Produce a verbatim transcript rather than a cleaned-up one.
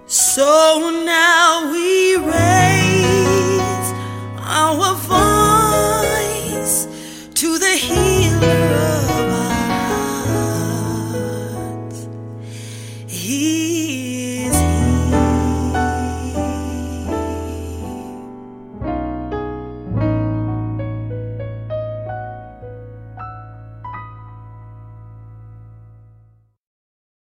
So now we raise our voice to the healer.